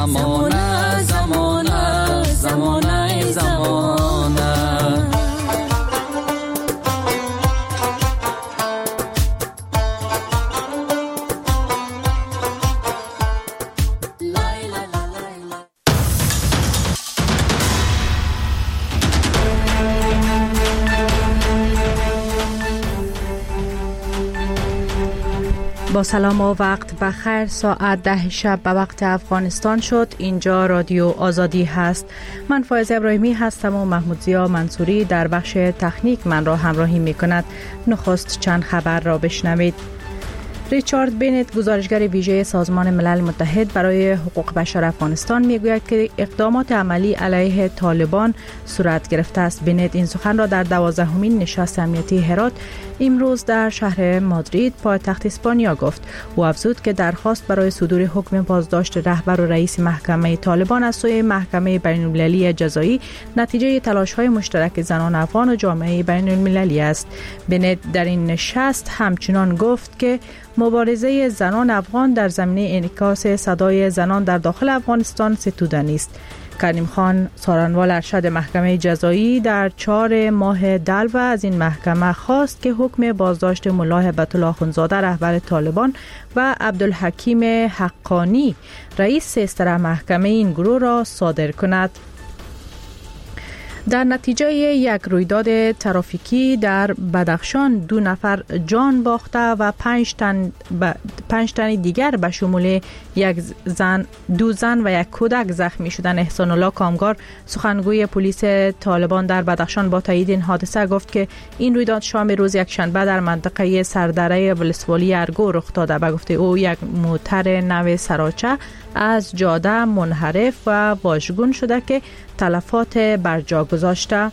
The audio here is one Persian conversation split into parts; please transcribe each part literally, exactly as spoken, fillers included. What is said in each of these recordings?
زمانه زمانه زمانه زمانه. با سلام و وقت بخیر. ساعت ده شب به وقت افغانستان شد. اینجا رادیو آزادی هست. من فائزه ابراهیمی هستم و محمود ضیا منصوری در بخش تکنیک من را همراهی می کند. نخست چند خبر را بشنوید. ریچارد بینت، گزارشگر ویژه سازمان ملل متحد برای حقوق بشر افغانستان، میگوید که اقدامات عملی علیه طالبان صورت گرفته است. بینت این سخن را در دوازدهمین نشست امنیتی هرات امروز در شهر مادرید پایتخت اسپانیا گفت. او افزود که درخواست برای صدور حکم بازداشت رهبر و رئیس محکمه طالبان از سوی محکمه بین‌المللی جزایی نتیجه تلاش‌های مشترک زنان افغان و جامعه بین‌المللی است. بینت در این نشست همچنان گفت که مبارزه زنان افغان در زمینه انعکاس صدای زنان در داخل افغانستان ستودنی است. کریم خان، سارنوال ارشد محکمه جزایی، در چهار ماه دلو از این محکمه خواست که حکم بازداشت ملا هیبت الله اخوندزاده رهبر طالبان و عبدالحکیم حقانی رئیس سیستر محکمه این گروه را صادر کند. در نتیجه یک رویداد ترافیکی در بدخشان دو نفر جان باخته و پنج تن ب... پنج تن دیگر به شمول یک زن، دو زن و یک کودک زخمی شدند. احسان الله کامگار، سخنگوی پلیس طالبان در بدخشان، با تایید این حادثه گفت که این رویداد شام روز یکشنبه در منطقه سردره ولسوالی ارگو رخ داده. به گفته او یک موتر نو سراچه از جاده منحرف و واژگون شده که تلفات بر جا گذاشته.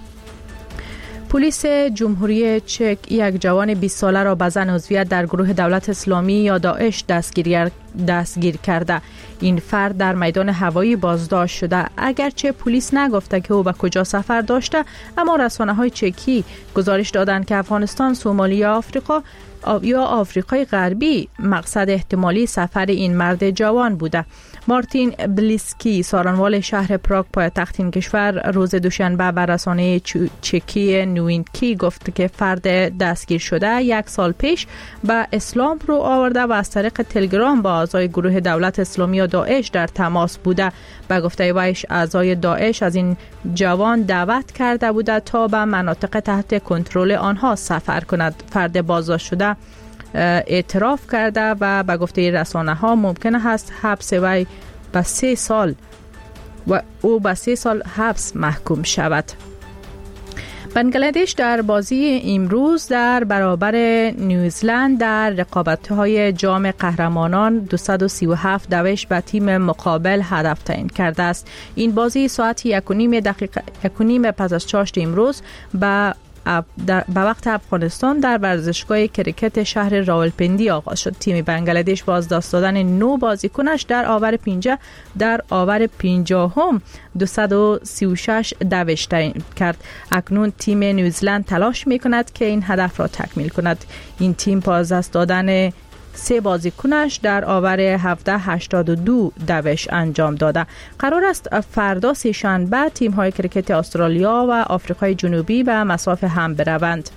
پلیس جمهوری چک یک جوان بیست ساله را به زن عضویت در گروه دولت اسلامی یا داعش دستگیر دستگیر کرده. این فرد در میدان هوایی بازداشت شده. اگرچه پلیس نگفته که او به کجا سفر داشته، اما رسانه‌های چکی گزارش دادند که افغانستان، سومالی یا آفریقا یا آفریقای غربی مقصد احتمالی سفر این مرد جوان بوده. مارتین بلیسکی، سارنوال شهر پراگ پایتخت این کشور، روز دوشنبه به رسانه چکی نوینکی گفت که فرد دستگیر شده یک سال پیش به اسلام رو آورده و از طریق تلگرام با اعضای گروه دولت اسلامی یا داعش در تماس بوده. به گفته ویش اعضای داعش از این جوان دعوت کرده بوده تا به مناطق تحت کنترل آنها سفر کند. فرد بازداشت شده اعتراف کرده و به گفته رسانه ها ممکن است حبس وی به سه سال و او به سه سال حبس محکوم شود. بنگلادش در بازی امروز در برابر نیوزلند در رقابت‌های جام قهرمانان دویست و سی و هفت دوش به تیم مقابل هدف تعیین کرده است. این بازی ساعت یک و نیم دقیقه یک و نیم پس از چاشت امروز به به وقت افغانستان در ورزشگاه کریکت شهر راولپندی آغاز شد. تیم بنگلادش با از دست دادن نو بازیکنش در آور پنجاه در آور پنجاهم دویست و سی و شش دوش تعیین کرد. اکنون تیم نیوزلند تلاش می‌کند که این هدف را تکمیل کند. این تیم با از دست دادن سه بازیکنش در آور هفده هشتاد و دو دوش انجام داده. قرار است فردا سه شنبه تیم های کریکت استرالیا و آفریقای جنوبی به مساف هم بروند.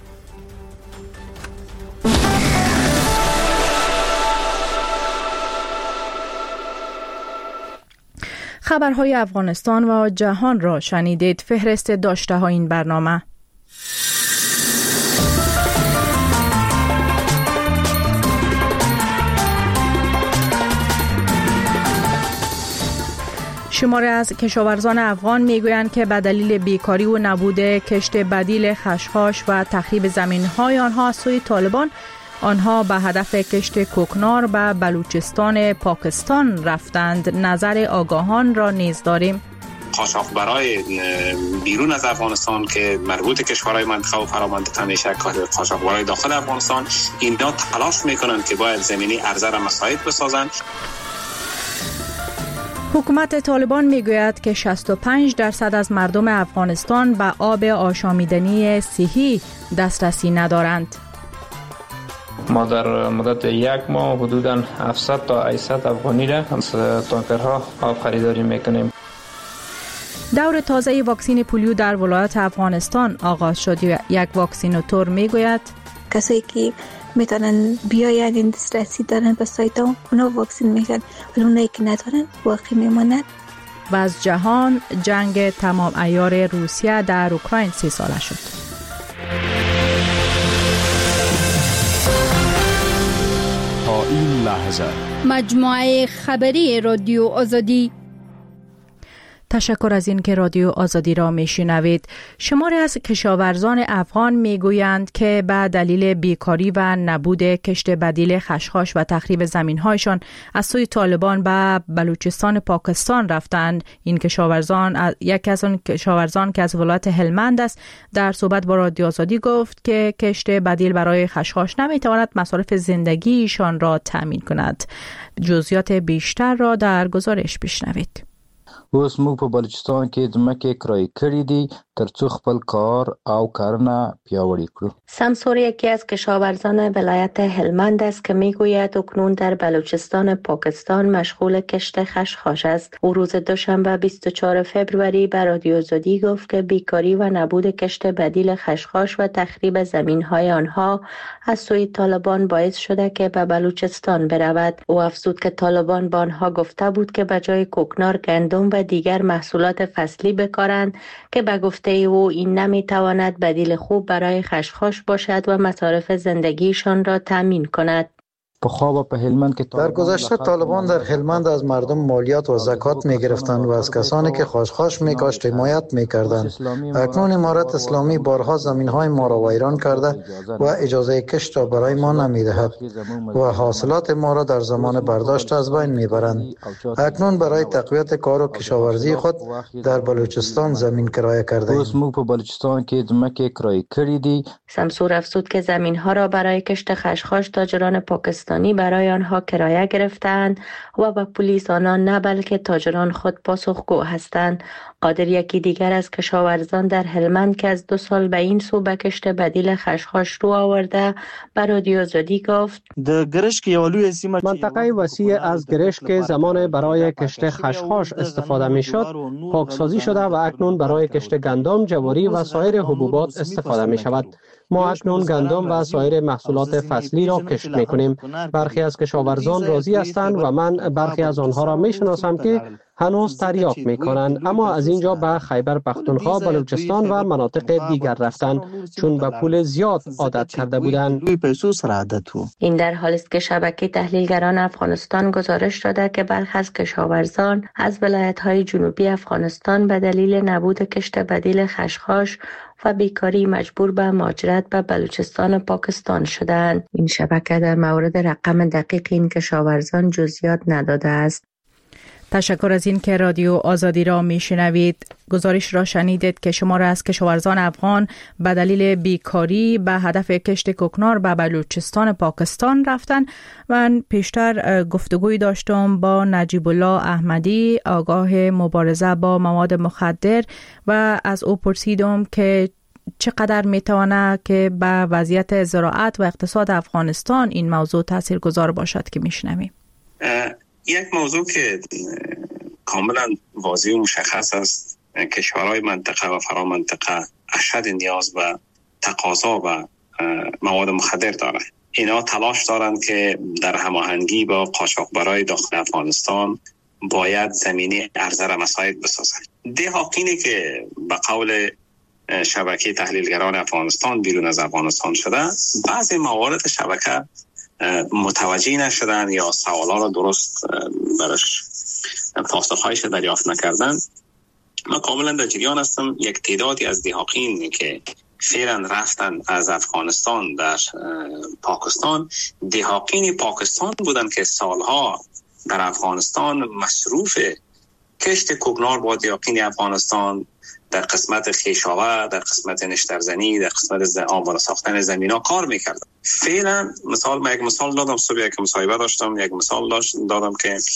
خبرهای افغانستان و جهان را شنیدید. فهرست داشته های این برنامه: شماری از کشاورزان افغان میگویند که به دلیل بیکاری و نبود کشت بدیل خشخاش و تخریب زمین‌های آنها از سوی طالبان، آنها به هدف کشت کوکنار به بلوچستان پاکستان رفتند. نظر آگاهان را نیز داریم. قاچاقبرای بیرون از افغانستان که مربوط کشورهای منطقه و فرامانده میشه، قاچاقبرای داخل افغانستان، اینا تلاش میکنند که باید زمینی عرضه را مساعد بسازند. حکومت طالبان میگوید که شصت و پنج درصد از مردم افغانستان به آب آشامیدنی صحی دسترسی ندارند. ما در مدت یک ماه حدوداً هفتصد تا هشتصد افغانی را از تانکرها آب خریداری میکنیم. دور تازه واکسین پولیو در ولایت افغانستان آغاز شد. یک واکسیناتور میگوید کسایی که میتونن بیاین این دسترسی دارن به سایت ها اونا واکسین میشن، ولی اونایی که ندارن باقی میمانند. و از جهان، جنگ تمام عیار روسیه در اوکراین سی ساله شد. تا این لحظه مجموعه خبری رادیو آزادی. تشکر از این که رادیو آزادی را میشنوید. شماری از کشاورزان افغان میگویند که به دلیل بیکاری و نبود کشت بدیل خشخاش و تخریب زمین‌هایشان از سوی طالبان به بلوچستان پاکستان رفتند. این کشاورزان، یکی از آن کشاورزان که از ولایت هلمند است، در صحبت با رادیو آزادی گفت که کشت بدیل برای خشخاش نمیتواند مصارف زندگیشان را تامین کند. جزئیات بیشتر را در گزارش بشنوید. اوس موږ په بلوچستان کې د مکه کرای کړی دی تر څو خپل کار او کارونه پیاوړی کړو. سمسور یکی از کشاورزان ولایت هلمند است که میگوید اکنون در بلوچستان پاکستان مشغول کشت خشخاش است. او روز دوشنبه بیست و چهارم فوریه به رادیو آزادی گفت که بیکاری و نبود کشت بدیل خشخاش و تخریب زمین‌های آنها از سوی طالبان باعث شده که به بلوچستان برود. او افزود که طالبان با آنها گفته بود که به جای کوکنار گندم و دیگر محصولات فصلی بکارند که به گفته او این نمیتواند بدیل خوب برای خشخاش باشد و مصارف زندگیشان را تامین کند. در گذشته طالبان در هلمند از مردم مالیات و زکات می گرفتند و از کسانی که خشخاش می کاشت حمایت می کردند. اکنون امارت اسلامی بارها زمین های ما را ویران کرده و اجازه کشت را برای ما نمی دهد و حاصلات ما را در زمان برداشت از بین می برند. اکنون برای تقویت کار و کشاورزی خود در بلوچستان زمین کرایه کرده ایم. سمسور افزود که زمین ها را برای کشت خشخاش تاجران پاکستان برای آنها کرایه گرفتند و به پلیس آنان نه بلکه تاجران خود پاسخگو هستند. قادر یکی دیگر از کشاورزان در هلمند که از دو سال به این سو به کشت بدیل خشخاش رو آورده به رادیو آزادی گفت منطقه وسیع از گرشک که زمان برای کشت خشخاش استفاده می شد پاکسازی شده و اکنون برای کشت گندم، جواری و سایر حبوبات استفاده می شود. ما اکنون گندم و سایر محصولات فصلی را کشت می کنیم. برخی از کشاورزان راضی هستند و من برخی از آنها را می شناسم که هنوز تریاک می کنند، اما از اینجا به خیبر پختونخوا، بلوچستان و مناطق دیگر رفتند چون به پول زیاد عادت کرده بودند. این در حالی است که شبکه تحلیلگران افغانستان گزارش داده که برخی از کشاورزان از ولایت‌های جنوبی افغانستان به دلیل نبود کشت بدیل خشخاش و بیکاری مجبور به مهاجرت به بلوچستان پاکستان شدند. این شبکه در مورد رقم دقیق این کشاورزان جزئیات نداده است. تشکر از این که رادیو آزادی را میشنوید. گزارش را شنیدید که شمار از کشاورزان افغان به دلیل بیکاری به هدف کشت کوکنار به بلوچستان پاکستان رفتند. من پیشتر گفتگوی داشتم با نجیب الله احمدی، آگاه مبارزه با مواد مخدر، و از او پرسیدم که چقدر میتونه که به وضعیت زراعت و اقتصاد افغانستان این موضوع تاثیرگذار باشد که میشنویم. یک موضوع که کاملا واضح و مشخص است، کشورهای منطقه و فرا منطقه اشد نیاز و تقاضا و مواد مخدر دارند. اینا تلاش دارند که در هماهنگی با قاچاقبرای داخل افغانستان باید زمینه عرضه را مساعد بسازند. دهاقینی که به قول شبکه تحلیلگران افغانستان بیرون از افغانستان شده، بعضی موارد شبکه متوجه نشدن یا سوالا را درست برش پاسخهایش دریافت نکردن. من کاملا در جریان هستم. یک تعدادی از دهاقین که فعلا رفتن از افغانستان در پاکستان، دهاقین پاکستان بودن که سالها در افغانستان مصروف کشت کوکنار با دهاقین افغانستان در قسمت خیشاوه، در قسمت نشترزنی، در قسمت آماده ساختن زمینا کار میکردن. فعلا مثال من یک مثال دادم، صبح یک مصاحبه داشتم، یک مثال داشتم دادم که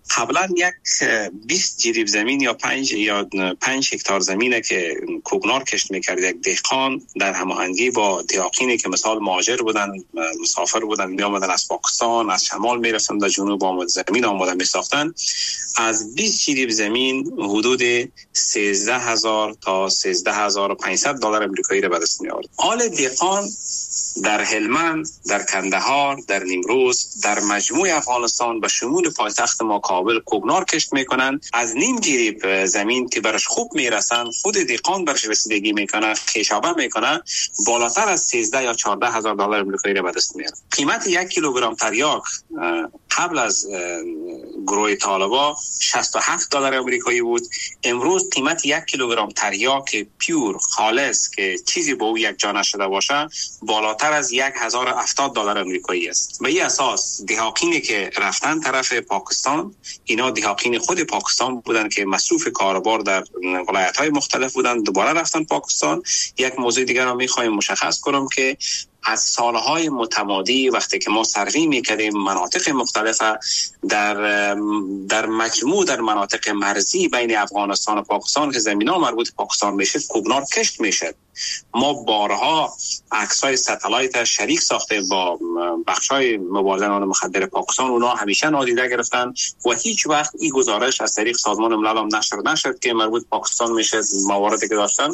قبلا یک بیست جریب زمین یا پنج یا پنج هکتار زمینه که کوکنار کشت میکرد یک دهقان در هماهنگی با دهاقینی که مثال مهاجر بودن، مسافر بودن، می آمدن از پاکستان، از شمال میرفتن در جنوب آمد زمین آمدن میساختن، از بیست جریب زمین حدود سیزده هزار تا سیزده هزار و پانصد دلار امریکایی را به دست می آورد. حال دهقان در هلمند، در کندهار، در نیمروز، در مجموع افغانستان به شمول پایتخت ما کابل کوکنار کشت میکنن. از نیم جریب زمین که برش خوب میرسن، خود دهقان برش رسیدگی میکنه، خیشابه میکنه، بالاتر از سیزده یا چهارده هزار دلار امریکایی را به دست میاره. قیمت یک کیلوگرم تریاک قبل از گروه طالبا شصت و هفت دلار امریکایی بود. امروز قیمت یک کیلوگرم تریاک پیور خالص که چیزی به او یک جا نشده باشه بالاتر از یک هزار و هفتاد دلار امریکایی است. به این اساس دهاقینی که رفتن طرف پاکستان، اینا دهاقین خود پاکستان بودن که مصروف کاروبار در ولایت‌های مختلف بودن، دوباره رفتن پاکستان. یک موضوع دیگر رو می‌خوایم مشخص کنم که از سالهای متمادی وقتی که ما سروی میکردیم مناطق مختلف در در مجموع در مناطق مرزی بین افغانستان و پاکستان که زمین‌ها مربوط پاکستان میشه کوکنار کشت میشه. ما بارها عکس‌های ستلایت شریک ساخته با بخش‌های مبارزان مخدر پاکستان، اونا همیشه نادیده گرفتن و هیچ وقت این گزارش از طریق سازمان ملل هم نشر نشد که مربوط پاکستان میشه مواردی که داشتن.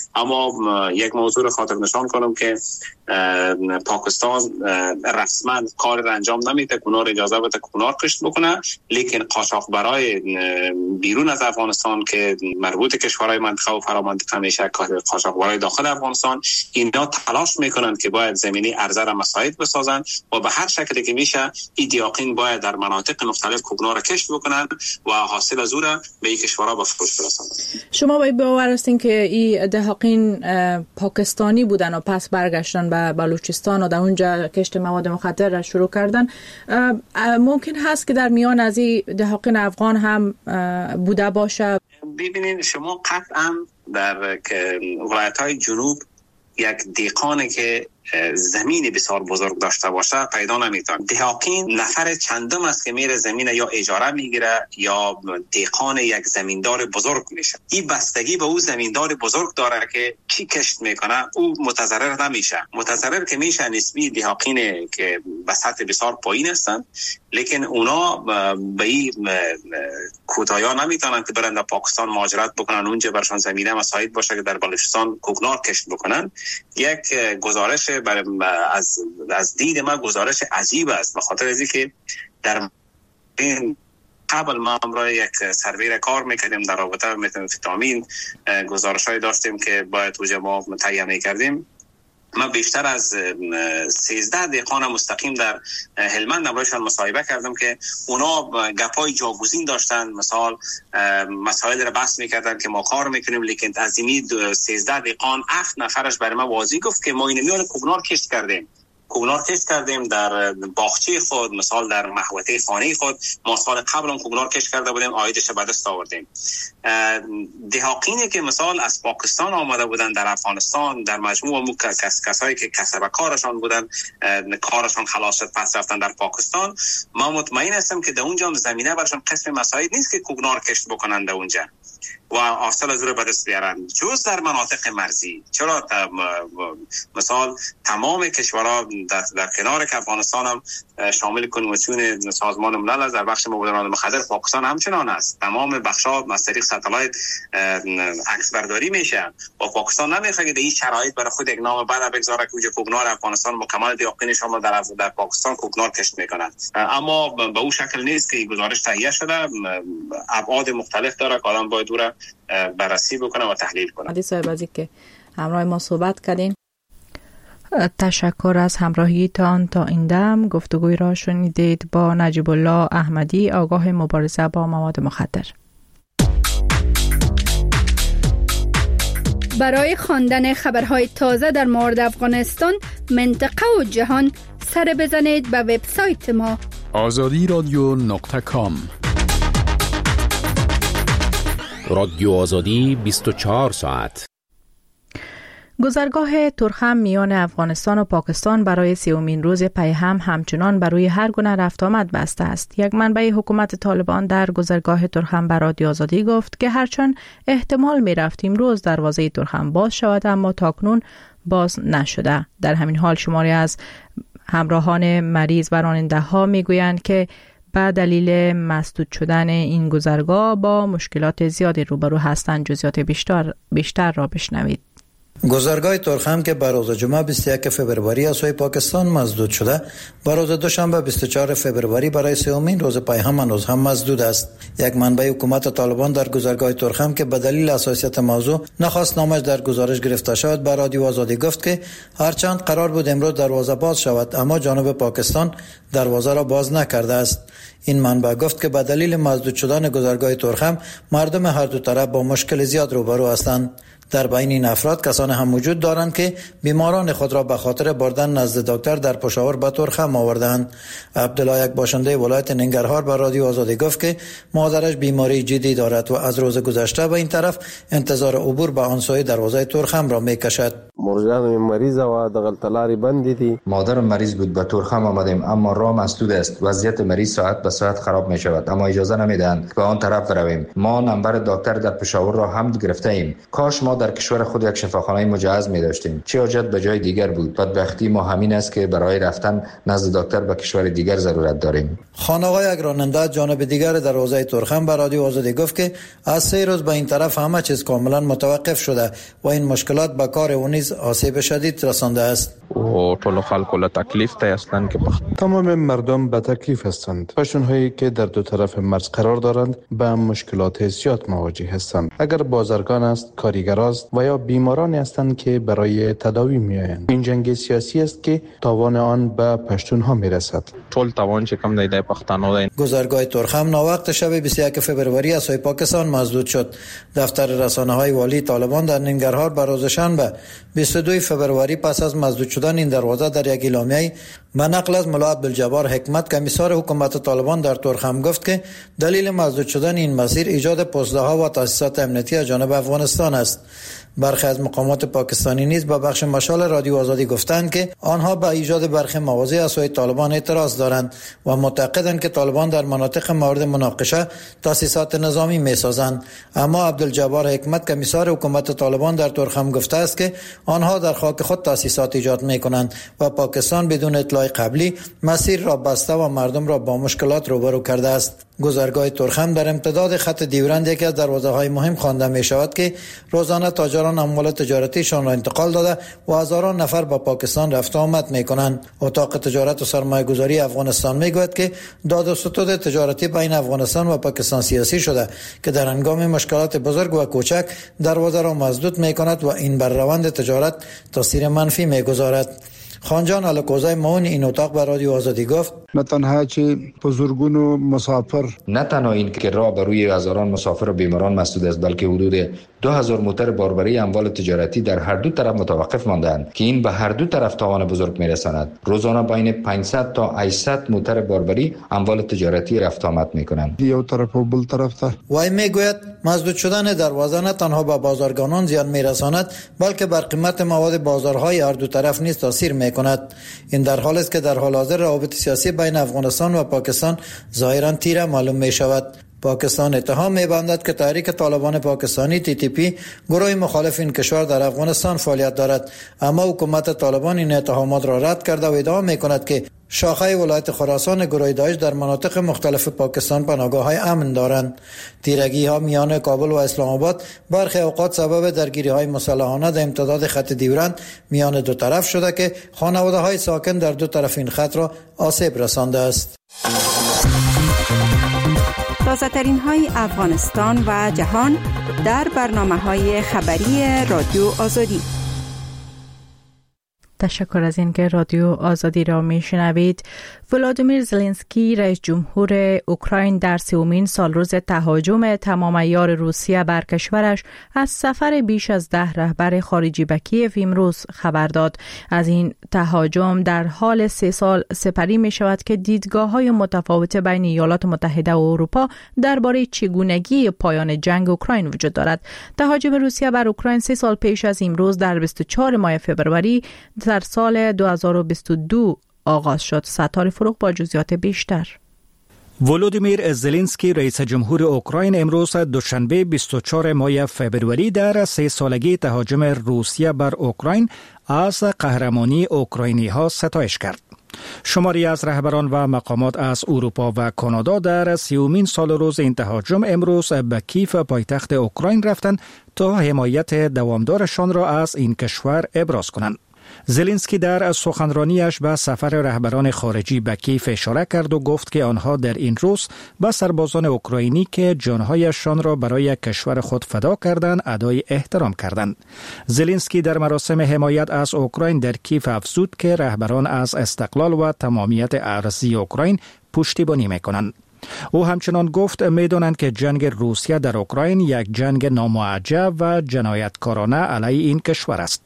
اما یک موضوع رو خاطر نشان کنم که پاکستان رسما کار را انجام نمیده، کنار اجازه بده کنار کشت بکنه، لیکن قاچاقبرای بیرون از افغانستان که مربوط کشورهای منطقه و فرامنطقه میشه، قاچاقبرای داخل افغانستان، اینا تلاش میکنن که باید زمینی عرضه را مساعد بسازن و به هر شکلی که میشه این دهاقین باید در مناطق مختلف کوکنار را کشت بکنن و حاصل از او را به این کشورها به فروش برسونن. شما باید باور هستین که این دهاقین پاکستانی بودن و پس برگشتن به بلوچستان و در اونجا کشت مواد مخدر را شروع کردن. ممکن هست که در میان از این دهاقین افغان هم بوده باشه؟ ببینید شما قطعا در ولایت‌های جنوب یک دهقانی که زمین بسیار بزرگ داشته باشه پیدا نمیتون. دهاقین نفر چندم است که میره زمین یا اجاره میگیره یا دهقان یک زمیندار بزرگ میشه. این بستگی به او زمیندار بزرگ داره که چی کشت میکنه، او متضرر نمیشه. متضرر که میشه نسبی دهاقین که به سطح بسیار پایین هستن، لیکن اونا به این کوتایا نمیتونن که برن در پاکستان مهاجرت بکنن، اونجا برشان زمینه مساعد باشه که در بلوچستان کوکنار کشت بکنن. یک گزارش از از دید ما گزارش عجیب است، به خاطر از اینکه در قبل ما امروز یک سروی کار میکردیم در رابطه با متامفتامین، گزارش‌های داشتیم که باید توجه ما تهیه میکردیم. من بیشتر از سیزده دهقان مستقیم در هلمند امروزشان مصاحبه کردم که اونا گپای جاگزین داشتن، مثال مسائل را بحث میکردن که ما کار میکنیم، لیکن از این سیزده دهقان هفت نفرش برای ما واضح گفت که ما این میان کوکنار کشت کردیم کوکنار کشت کردیم در باغچه خود، مثال در محوطه خانه خود. ما سال قبل هم کوکنار کشت کرده بودیم، عایدش به دست آوردیم. دهاقینی که مثال از پاکستان آمده بودن در افغانستان، در مجموع مو کس کسایی که کسب کارشان بودن، کارشان خلاص شد پس رفتن در پاکستان، ما مطمئن هستم که در اونجا زمینه برشان قسم مساعد نیست که کوکنار کشت بکنن در اونجا و حاصل از رو به دست بیارن، جز در مناطق مرزی. چرا مثال تمام کشورها در, در کنار که افغانستان هم شامل کنوانسیون سازمان ملل است، در بخش مبادرات مخدر پاکستان همچنان است. تمام بخش‌ها از طریق ستلایت عکس برداری میشه و پاکستان نمیخواد که در این شرایط برای خود یک نام بعد بگذاره که اونجا کوکنار افغانستان مکمل دهاقین شما در در پاکستان کوکنار کشت میکنن. اما به اون شکل نیست که گزارش تهیه شده، ابعاد مختلف داره که آدم باید دور بررسی بکنه و تحلیل کنه. عادی صاحب از اینکه همراه ما صحبت کردین، تشکر از همراهیتان. تا این دم گفتگوی را شنیدید با نجیب الله احمدی، آگاه مبارزه با مواد مخدر. برای خواندن خبرهای تازه در مورد افغانستان، منطقه و جهان، سر بزنید به وبسایت ما آزادی رادیو نقطه کام. رادیو آزادی بیست و چهار ساعت. گذرگاه ترخم میان افغانستان و پاکستان برای سیومین روز پی هم همچنان بر روی هر گونه رفت آمد بسته است. یک منبع حکومت طالبان در گذرگاه ترخم به رادیو آزادی گفت که هرچند احتمال می رفت امروز دروازه ترخم باز شود اما تاکنون باز نشده. در همین حال شماری از همراهان مریض و راننده ها می گویند که به دلیل مسدود شدن این گذرگاه با مشکلات زیادی روبرو هستند. جزئیات بیشتر بیشتر را بشنوید. گذرگاه ترخم که بر روز جمعه بیست و یک فوریه از سوی پاکستان مسدود شده، بر روز دوشنبه بیست و چهار فوریه برای سومین روز پی هم هنوز هم مسدود است. یک منبع حکومت طالبان در گذرگاه ترخم که به دلیل حساسیت موضوع نخواست نامش در گزارش گرفته شود به رادیو آزادی گفت که هرچند قرار بود امروز دروازه باز شود اما جانب پاکستان دروازه را باز نکرده است. این منبع گفت که به دلیل مسدود شدن گذرگاه ترخم مردم هر دو طرف با مشکل زیاد روبرو هستند. در بین این افراد کسان هم وجود دارند که بیماران خود را به خاطر بردن نزد دکتر در پشاور به ترخم آوردند. عبدالله، یک باشنده ولایت ننگرهار، به رادیو آزادی گفت که مادرش بیماری جدی دارد و از روز گذشته به این طرف انتظار عبور به آن سوی دروازه ترخم را میکشد. مرجان مریض و دغل تلاری بند دی. مادر مریض بود، به ترخم آمدیم اما راه مسدود است. وضعیت مریض ساعت به ساعت خراب می شود اما اجازه نمیدهند به آن طرف برویم. ما نمبر دکتر در پشاور را هم گرفته ایم. کاش ما در کشور خود یک شفاخانه مجهز می داشتیم. چه حاجت به جای دیگر بود؟ بدبختی ما همین است که برای رفتن نزد دکتر به کشور دیگر ضرورت داریم. خانواده یک راننده جانب دیگر دروازه ترخم به رادیو آزادی گفت که از سه روز به این طرف همه چیز کاملا متوقف شده و این مشکلات به کار او نیز آسیب شدید رسانده است. و ټول خلکو له تکلیف ته هستند که تمام مردم به تکلیف هستند. پشتونهایی که در دو طرف مرز قرار دارند به مشکلات زیاد مواجه هستند. اگر بازرگان است، کارگر است و یا بیمارانی هستند که برای تداوی میآیند. این جنگ سیاسی است که تاوان آن به پشتونها میرسد. ټول تاوان چې کوم دی د پښتنو دی. گذرگاه ترخم ناوقت شب بیست و یک فوریه از سوی پاکستان مسدود شد. دفتر رسانه‌های والی طالبان در ننگرهار بر روز شنبه بیست و دو فوریه پس از مسدود شدن این دروازه در یک اعلامیه به نقل از ملا عبدالجبار حکمت کمیسار حکومت طالبان در ترخم گفت که دلیل مسدود شدن این مسیر ایجاد پوسته‌ها و تاسیسات امنیتی از جانب افغانستان است. برخی از مقامات پاکستانی نیز به بخش مشال رادیو آزادی گفتند که آنها به ایجاد برخی مواضع از سوی طالبان اعتراض دارند و معتقدند که طالبان در مناطق مورد مناقشه تاسیسات نظامی می‌سازند. اما عبدالجبار حکمت کمیسار حکومت طالبان در ترخم گفته است که آنها در خاک خود تاسیسات ایجاد می‌کنند و پاکستان بدون اطلاع قبلی مسیر را بسته و مردم را با مشکلات روبرو کرده است. گذرگاه ترخم در امتداد خط دیورند یکی از دروازه‌های مهم خوانده می‌شود که روزانه تاجران اموال تجارتیشان را انتقال داده و هزاران نفر به پاکستان رفت و آمد می‌کنند. اتاق تجارت و سرمایه‌گذاری افغانستان می‌گوید که داد و ستد تجارتی بین افغانستان و پاکستان سیاسی شده که در هنگام مشکلات بزرگ و کوچک دروازه را مسدود می‌کند و این بر روند تجارت تاثیر منفی می‌گذارد. خانجان الکوزای معاون این اتاق به رادیو آزادی گفت نه تنها چې بزرگونو مسافر نه تنها این که راه بر روی هزاران مسافر و بیماران مسدود است بلکه حدود دو هزار موتر باربری اموال تجارتی در هر دو طرف متوقف ماندند که این به هر دو طرف تاوان بزرگ میرساند. روزانه بین پانصد تا هشتصد موتر باربری اموال تجارتی رفت آمد میکنند. یو طرف و بل طرف ته وای میگوید مسدود شدن دروازه نه تنها به بازارگانان زیان میرساند بلکه بر قیمت مواد بازارهای هر دو طرف نیز تاثیر میکند. این در حالی است که در حال حاضر روابط سیاسی بین افغانستان و پاکستان ظاهرا تیره معلوم می شود. پاکستان اتهام می‌بندد که تحریک طالبان پاکستانی تی تی پی گروه مخالف این کشور در افغانستان فعالیت دارد، اما حکومت طالبان این اتهامات را رد کرده و ادعا می‌کند که شاخه ولایت خراسان گروه داعش در مناطق مختلف پاکستان پناهگاه‌های امن دارند. تیرگی‌ها میان کابل و اسلام آباد برخی اوقات سبب درگیری‌های مسلحانه در امتداد خط دیورند میان دو طرف شده که خانواده‌های ساکن در دو طرف این خط را آسیب رسانده است. تازه ترین های افغانستان و جهان در برنامه های خبری رادیو آزادی. تشکر از اینکه رادیو آزادی را میشنوید. ولادیمیر زلنسکی رئیس جمهور اوکراین در سومین سالروز تهاجم تمام عیار روسیه بر کشورش از سفر بیش از ده رهبر خارجی به کیف امروز خبر داد. از این تهاجم در حال سه سال سپری می شود که دیدگاه های متفاوت بین ایالات متحده و اروپا درباره چگونگی پایان جنگ اوکراین وجود دارد. تهاجم روسیه بر اوکراین سه سال پیش از امروز در بیست و چهار ماه فوریه در سال دو هزار و بیست و دو آغاز شد. ستاره فروغ با جزئیات بیشتر. ولودیمیر زلنسکی رئیس جمهور اوکراین امروز دوشنبه بیست و چهار ماه فوریه در سه سالگی تهاجم روسیه بر اوکراین از قهرمانی اوکراینی ها ستایش کرد. شماری از رهبران و مقامات از اروپا و کانادا در سیومین سال روز این تهاجم امروز به کیف پایتخت اوکراین رفتند تا حمایت دوامدارشان را از این کشور ابراز کنند. زلنسکی در سخنرانیش به سفر رهبران خارجی به کیف اشاره کرد و گفت که آنها در این روز به سربازان اوکراینی که جانهایشان را برای کشور خود فدا کردند ادای احترام کردند. زلنسکی در مراسم حمایت از اوکراین در کیف افزود که رهبران از استقلال و تمامیت ارضی اوکراین پشتیبانی می‌کنند. او همچنان گفت می‌دانند که جنگ روسیه در اوکراین یک جنگ نامعجب و جنایتکارانه علیه این کشور است.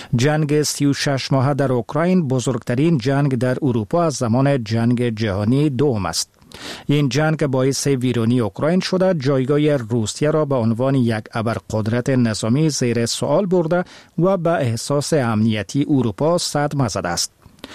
جنگ سی و شش ماهه در اوکراین بزرگترین جنگ در اروپا از زمان جنگ جهانی دوم است. این جنگ باعث ویرانی اوکراین شده، جایگاه روسیه را به عنوان یک ابرقدرت نظامی زیر سوال برده و به احساس امنیتی اروپا صدمه زده است.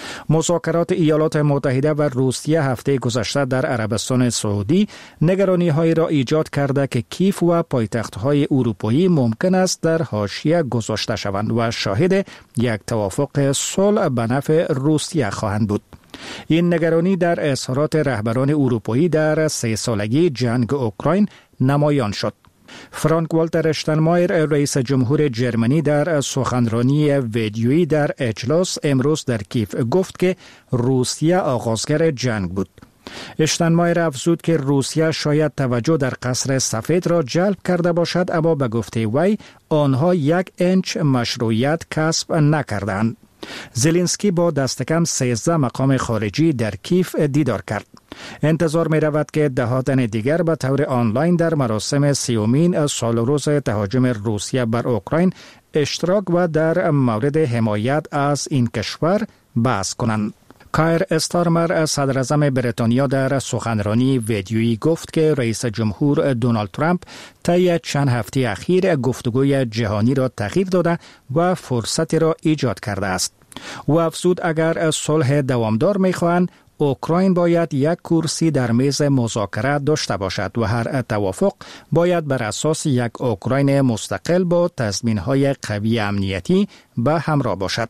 مذاکرات ایالات متحده و روسیه هفته گذشته در عربستان سعودی نگرانی‌هایی را ایجاد کرده که کیف و پایتخت‌های اروپایی ممکن است در حاشیه گذاشته شوند و شاهد یک توافق صلح به نفع روسیه خواهند بود. این نگرانی در اظهارات رهبران اروپایی در سه سالگی جنگ اوکراین نمایان شد. فرانک والتر اشتاینمایر رئیس جمهور جرمنی در سخنرانی ویدیویی در اجلاس امروز در کیف گفت که روسیه آغازگر جنگ بود. اشتاینمایر افزود که روسیه شاید توجه در قصر سفید را جلب کرده باشد، اما به گفته وی آنها یک انچ مشروعیت کسب نکردند. زلنسکی با دست کم سیزده مقام خارجی در کیف دیدار کرد. انتظار می رود که ده تن دیگر به طور آنلاین در مراسم سیومین سال روز تهاجم روسیه بر اوکراین اشتراک و در مورد حمایت از این کشور بحث کنند. کایر استارمر صدر اعظم بریتانیا در سخنرانی ویدیویی گفت که رئیس جمهور دونالد ترامپ طی چند هفته اخیر گفتگوی جهانی را تغییر داده و فرصتی را ایجاد کرده است. او افزود اگر صلح دوامدار می‌خواهند اوکراین باید یک کرسی در میز مذاکره داشته باشد و هر توافق باید بر اساس یک اوکراین مستقل با تضمین‌های قوی امنیتی به همراه باشد.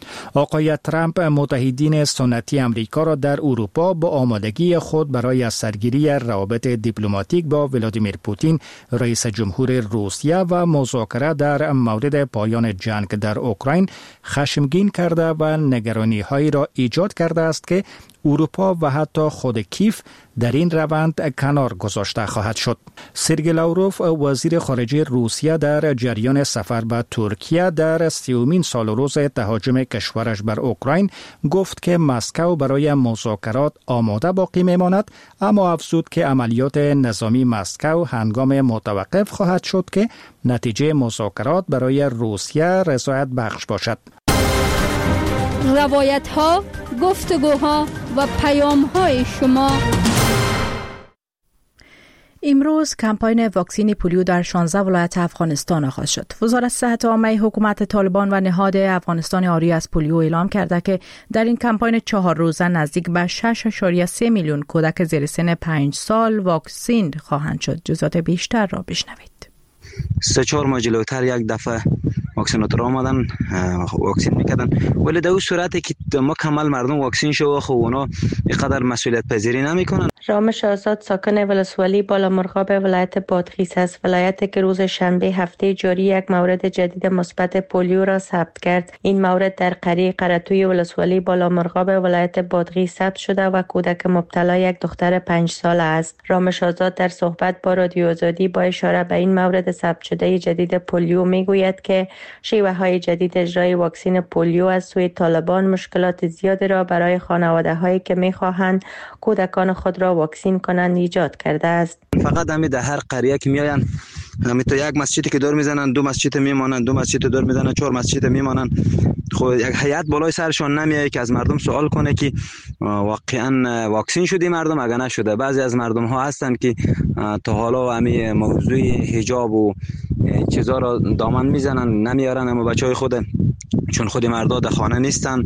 آقای ترامپ متحدین سنتی امریکا را در اروپا با آمادگی خود برای سرگیری روابط دیپلماتیک با ولادیمیر پوتین رئیس جمهور روسیه و مذاکره در مورد پایان جنگ در اوکراین خشمگین کرده و نگرانی‌هایی را ایجاد کرده است که اروپا و حتی خود کیف در این روند کنار گذاشته خواهد شد. سرگئی لاوروف وزیر خارجه روسیه در جریان سفر به ترکیه در سیومین سال روز تهاجم کشورش بر اوکراین گفت که مسکو برای مذاکرات آماده باقی میماند، اما افزود که عملیات نظامی مسکو هنگام متوقف خواهد شد که نتیجه مذاکرات برای روسیه رضایت بخش باشد. روایت ها، گفتگوها و پیام های شما. امروز کمپاین واکسین پولیو در شانزده ولایت افغانستان آغاز شد. وزارت صحت عامه حکومت طالبان و نهاد افغانستان آری از پولیو اعلام کرده که در این کمپاین چهار روزه نزدیک به شش ممیز سه میلیون کودک زیر سن پنج سال واکسین خواهند شد. جزئیات بیشتر را بشنوید. سه چهار ماه جلوتر یک دفعه واکسیناتور آمدن واکسین میکردن، ولی در اون صورتی که مکمل مردم واکسین شو خب اونا اینقدر مسئولیت پذیری نمیکنن. رامش آزاد ساکن ولسوالی بالامرغاب ولایت بادغیس است، ولایتی که روز شنبه هفته جاری یک مورد جدید مثبت پولیو را ثبت کرد. این مورد در قریه قرطوی ولسوالی بالامرغاب ولایت بادغیس ثبت شده و کودک مبتلا یک دختر پنج ساله است. رامش آزاد در صحبت با رادیو آزادی با اشاره به این مورد ثبت شده جدید پولیو میگوید که شیوه های جدید اجرای واکسن پولیو از سوی طالبان مشکلات زیادی را برای خانواده هایی که می خواهند کودکان خود را واکسین کنند ایجاد کرده است. فقط همین در هر قریه که میآیند همین تو یک مسجدی که دور میزنن، دو مسجد میمانند، دو مسجد دور میزنن، چهار مسجد میمانند. خب یک هیئت بالای سرشون نمیایه که از مردم سوال کنه که واقعا واکسین شدی مردم اگر نشده. بعضی از مردم ها هستند که تا حالا همین موضوع حجاب و چیزا را دامن میزنن نمیارن، اما بچهای خود چون خود مردا در خانه نیستن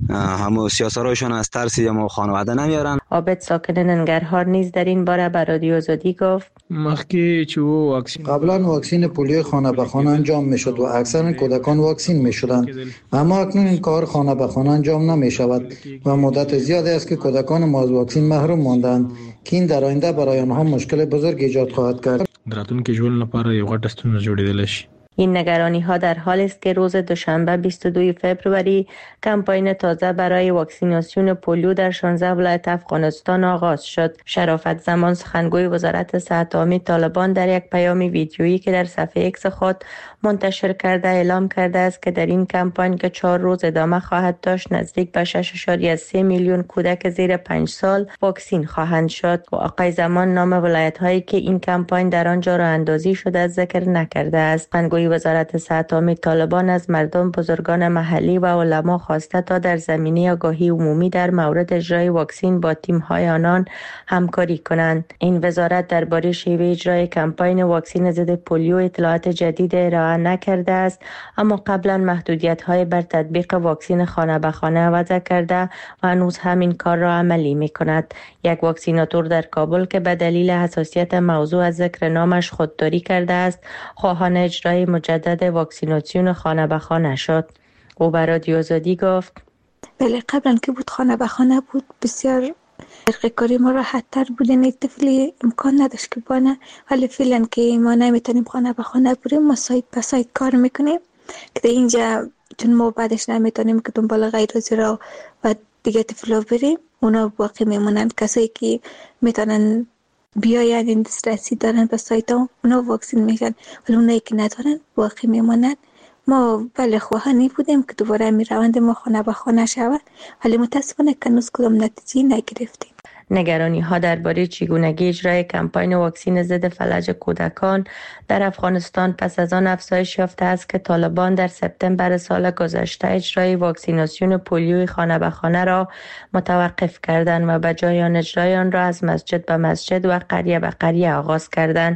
همو سیاسرایشون از ترس یا خانواده نمیارن. عابد ساکن ننگرهار نیز در این باره به رادیو آزادی گفت مخکی چو واکسین قبلا واکسین پولیو خانه به خانه انجام میشد و اکثر کودکان واکسین میشدند، اما اکنون این کار خانه به خانه انجام نمی شود و مدت زیادی است که کودکان ما از واکسین محروم ماندند که این در آینده برای آنها مشکل بزرگ ایجاد خواهد کرد. راتونکو ژوند لپاره یو غټ ستونزه جوړېدلی شي. این نگرانی ها در حالی است که روز دوشنبه بیست و دو فوریه کمپاین تازه برای واکسیناسیون پولیو در شانزده ولایت افغانستان آغاز شد. شرافت زمان سخنگوی وزارت صحت عامه طالبان در یک پیام ویدیویی که در صفحه ایکس خود منتشر کرده اعلام کرده است که در این کمپاین که چهار روز ادامه خواهد داشت نزدیک به شش و سه میلیون کودک زیر پنج سال واکسین خواهند شد. و آقای زمان نام ولایت هایی که این کمپاین در آنجا راه اندازی شده ذکر نکرده است. سخنگوی وزارت صحت عامه طالبان از مردم، بزرگان محلی و علما خواسته تا در زمینه آگاهی عمومی در مورد اجرای واکسین با تیم‌های آنان همکاری کنند. این وزارت درباره شیوه اجرای کمپاین واکسن ضد پولیو اطلاعات جدید ارائه نکرده است، اما قبلا محدودیت‌های بر تطبیق واکسن خانه به خانه وضع کرده و هنوز همین کار را عملی می‌کند. یک واکسیناتور در کابل که به دلیل حساسیت موضوع از ذکر نامش خودداری کرده است، خواهان اجرای مجدد واکسیناسیون خانه به خانه شد. او به رادیو آزادی گفت بله، قبلا که بود خانه به خانه بود بسیار کاری ما راحت تر بود، یک طفلی امکان نداشت که بانه، ولی فعلا که ما نمیتونیم خانه به خانه بریم ما سایت به سایت کار میکنیم که اینجا چون ما بعدش نمیتونیم که دنبال غیر حاضر را و دیگه طفلا بریم، اونا باقی میمونن. کسایی که میتونن بیاین این دسترسی دارن به سایت ها اونا واکسین میشن، ولی اونایی که ندارن باقی میمونن. ما بله خواهانی بودیم که دوباره می روند ما خانه به خانه شود، ولی متاسفانه که هنوز کدام نتیجه نگرفتیم. نگرانی ها درباره چگونگی اجرای کمپاین واکسن ضد فلج کودکان در افغانستان پس از آن افزایش یافته است که طالبان در سپتامبر سال گذشته اجرای واکسیناسیون پولیوی خانه به خانه را متوقف کردند و به جای آن اجرای آن را از مسجد به مسجد و قریه به قریه آغاز کردند.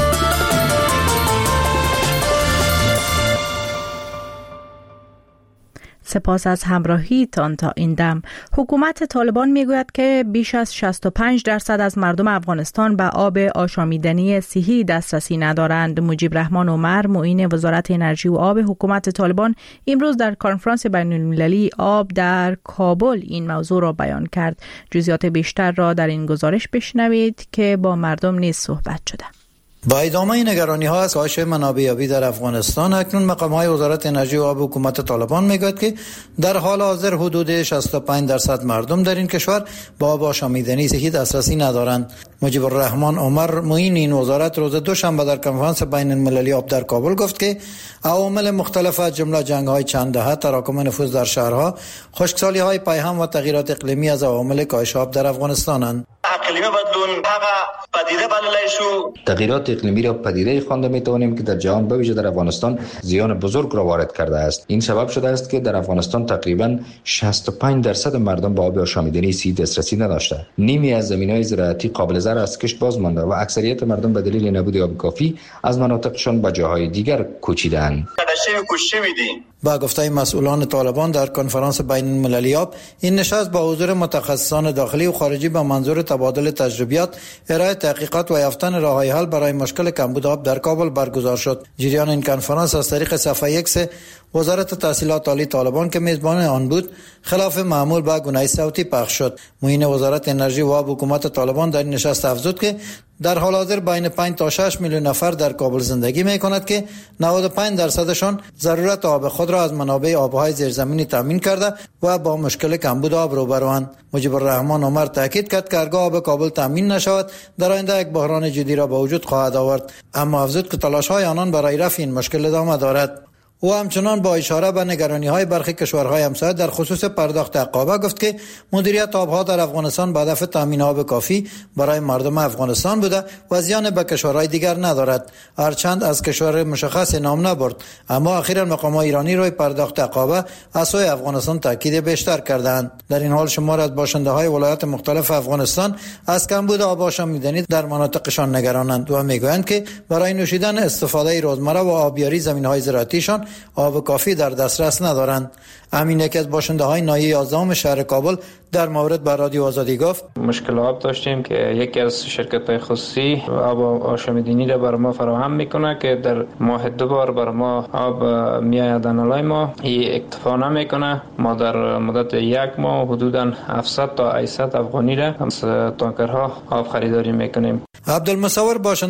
سپاس از همراهیتان تا این دم. حکومت طالبان میگوید که بیش از شصت و پنج درصد از مردم افغانستان به آب آشامیدنی صحی دسترسی ندارند. مجیب رحمان عمر، معین وزارت انرژی و آب حکومت طالبان، امروز در کنفرانس بین المللی آب در کابل این موضوع را بیان کرد. جزئیات بیشتر را در این گزارش بشنوید که با مردم نیز صحبت شده. با ادامه نگرانی ها از کاهش منابع آبی در افغانستان، اکنون مقام های وزارت انرژی و آب حکومت طالبان میگوید که در حال حاضر حدود شصت و پنج درصد مردم در این کشور با آب آشامیدنی صحی دسترسی ندارند. مجیب الرحمان عمر، معین این وزارت، روز دوشنبه در کنفرانس بین المللی آب در کابل گفت که عوامل مختلف از جمله جنگ های چند دهه، تراکم نفوذ در شهرها، خشکسالی های پیهم و تغییرات اقلیمی از عوامل کاهش آب در افغانستانند. اقلیمی بدلون هغه پدیده بللی شو. تغییرات اقلیمی را پدیده خوانده می توانیم که در جهان به ویژه در افغانستان زیان بزرگ را وارد کرده است. این سبب شده است که در افغانستان تقریبا شصت و پنج درصد مردم به آب آشامیدنی صحی دسترسی نداشته. نیمی از زمین‌های زراعتی قابل زرع از کشت باز مانده و اکثریت مردم به دلیل نبود آب کافی از مناطقشان به جاهای دیگر کوچیدند. با گفته مسئولان طالبان در کنفرانس بین المللی آب، این نشست با حضور متخصصان داخلی و خارجی به منظور تبادل تجربیات، ارائه تحقیقات و یافتن راه‌های حل برای مشکل کمبود آب در کابل برگزار شد. جریان این کنفرانس از طریق صفحه ایکس وزارت تحصیلات عالی طالبان که میزبان آن بود، خلاف معمول به گونه صوتی پخش شد. معین وزارت انرژی و آب حکومت طالبان در این نشست افزود که در حال حاضر بین پنج تا شش میلیون نفر در کابل زندگی می‌کنند که نود و پنج درصدشان ضرورت آب خود را از منابع آب‌های زیرزمینی تامین کرده و با مشکل کمبود آب روبروند. مجیب الرحمان عمر تاکید کرد که اگر آب کابل تامین نشود، در آینده یک بحران جدی را به وجود خواهد آورد، اما افزود که تلاش‌های آنان برای رفع این مشکل ادامه دارد. او همچنان با اشاره به نگرانی‌های برخی کشورهای همسایه در خصوص پرداخت عقابه گفت که مدیریت آبها در افغانستان به هدف تامین آب کافی برای مردم افغانستان بوده و زیان به کشورهای دیگر ندارد. هرچند از کشور مشخص نام نبرد، اما اخیراً مقامات ایرانی روی پرداخت عقابه از سوی افغانستان تاکید بیشتر کردند. در این حال شمار از باشنده‌های ولایات مختلف افغانستان از کمبود آب آشامیدنی در مناطقشان نگرانند و میگویند که برای نوشیدن، استفاده روزمره و آبیاری زمین‌های زراعتیشان آب کافی در دسترس ندارند. امین یکی از باشنده‌های ناحیه یازدهم شهر کابل در مورد با رادیو آزادی گفت: مشکل آب داشتیم که یکی از شرکت‌های خصوصی آب آشامیدنی را بر ما فراهم میکنه که در ماه دو بار بر ما آب میآید نالای ما. این اکتفا نمیکنه. ما در مدت یک ماه حدوداً هفتصد تا هشتصد افغانی را از تانکرها آب خریداری میکنیم. عبدالمصور باشنده